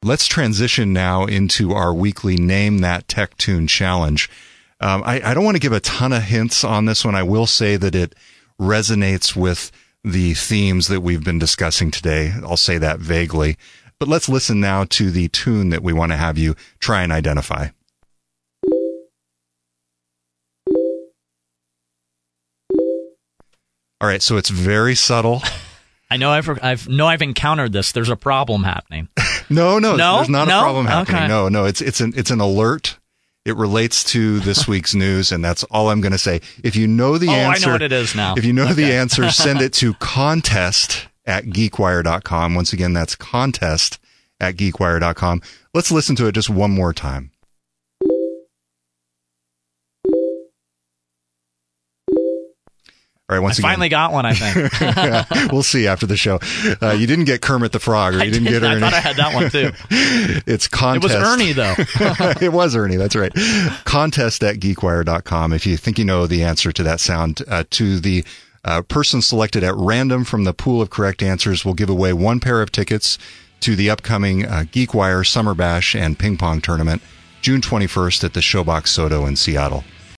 Let's transition now into our weekly Name That Tech Tune Challenge. I don't want to give a ton of hints on this one. I will say that it resonates with the themes that we've been discussing today. I'll say that vaguely. But let's listen now to the tune that we want to have you try and identify. All right, so it's very subtle. I know I've encountered this. There's a problem happening. No, there's not a problem happening. Okay. No, it's an alert. It relates to this week's news, and that's all I'm going to say. If you know the answer, I know what it is now. If you know the answer, send it to contest@geekwire.com. Once again, that's contest@geekwire.com. Let's listen to it just one more time. All right, once again. Finally got one, I think. We'll see after the show. You didn't get Kermit the Frog, or you didn't get Ernie. I thought I had that one, too. It's contest. It was Ernie, though. It was Ernie, that's right. Contest@geekwire.com. If you think you know the answer to that sound, to the person selected at random from the pool of correct answers, we'll give away 1 pair of tickets to the upcoming GeekWire Summer Bash and Ping Pong Tournament, June 21st at the Showbox Soto in Seattle.